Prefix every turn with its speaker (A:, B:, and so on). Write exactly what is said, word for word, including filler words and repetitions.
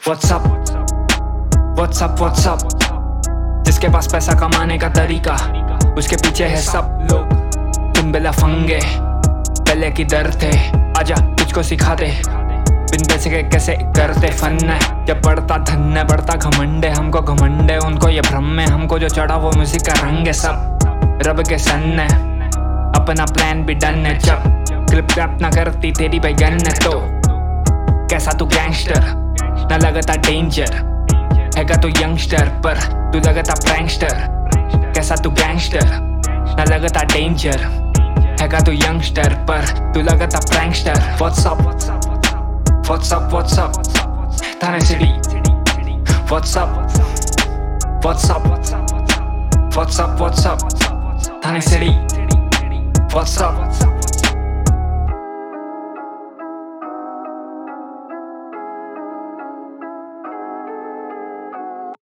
A: WhatsApp what's up WhatsApp जिसके पास पैसा कमाने का तरीका, उसके पीछे है सब लोग। तुम बेला फंगे पहले की दर थे, आजा तुझको सिखा दे बिन पैसे के कैसे करते फन है। जब बढ़ता धन है बढ़ता घमंड है, हमको घमंड है उनको ये भ्रम है। हमको जो चढ़ा वो म्यूजिक का रंग है, सब रब के सन है। अपना प्लान भी डन है, जब क्लिप क्लैप ना करती तेरी भाई गन है तो कैसा तू गैंगस्टर ना लगता डेंजर हैगा तू यंगस्टर, पर तू लगता प्रैंकस्टर। कैसा तू गैंगस्टर ना लगता डेंजर हैगा तू यंगस्टर, पर तू लगता prankster. What's up what's up what's up Thane city, what's up what's up what's up what's up Thane city, WhatsApp